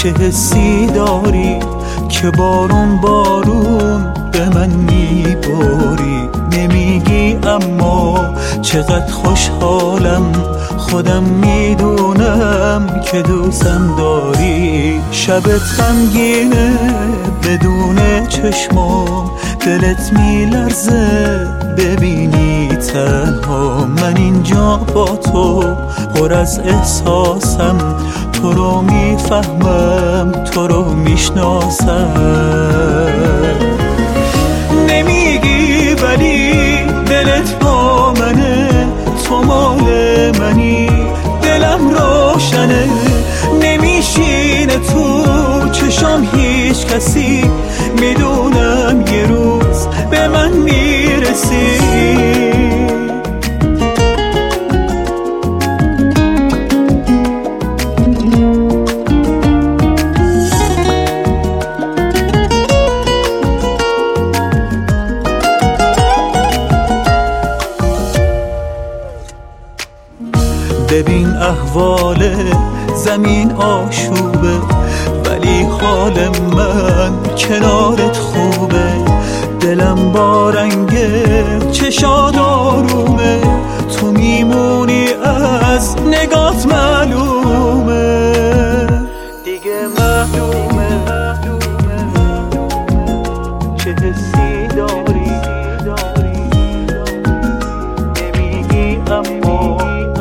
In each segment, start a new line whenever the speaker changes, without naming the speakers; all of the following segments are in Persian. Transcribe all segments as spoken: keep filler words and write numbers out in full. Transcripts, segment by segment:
چه حسی داری که بارون بارون به من میباری. نمیگی اما چقدر خوشحالم، خودم میدونم که دوستم داری. شبت غمگینه بدون چشمام، دلت میلرزه ببینی تنها. من اینجا با تو پر از احساسم، تو رو میفهمم، تو رو میشناسم. نمیگی ولی دلت با منه، تو مال منی، دلم روشنه. نمیشینه تو چشام هیچ کسی، میدونم یه روز به من میرسی. ببین احوال زمین آشوبه، ولی حال من کنارت خوبه. دلم با رنگ چشاد آرومه، تو میمونی از نگات معلومه، دیگه معلومه چه حسی داری. نمیگی اما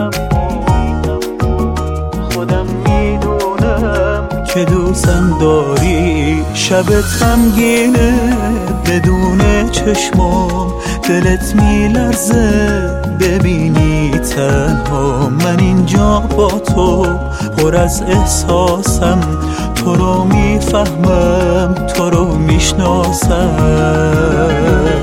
خودم میدونم که دوستم داری. شبت غمگینه بدون چشمام، دلت میلرزه ببینی تنها. من اینجا با تو پر از احساسم، تو رو میفهمم، تو رو میشناسم.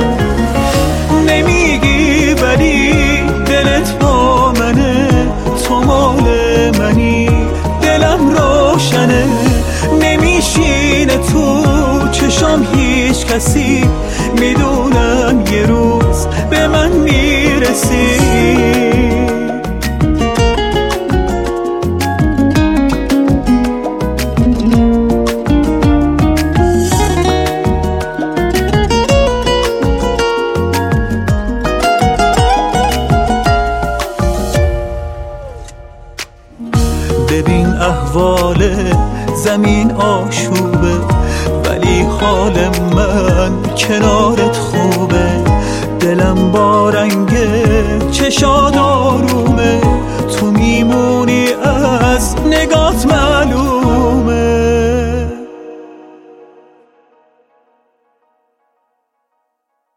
نمیگی ولی دلت با منه، تو مال منی، دلم روشنه. نمیشینه تو چشام هیچ کسی، میدونم یه روز به من میرسی. ببین احوال زمین آشوبه، ولی حال من کنارت خوبه. دلم با رنگ چشاد آرومه،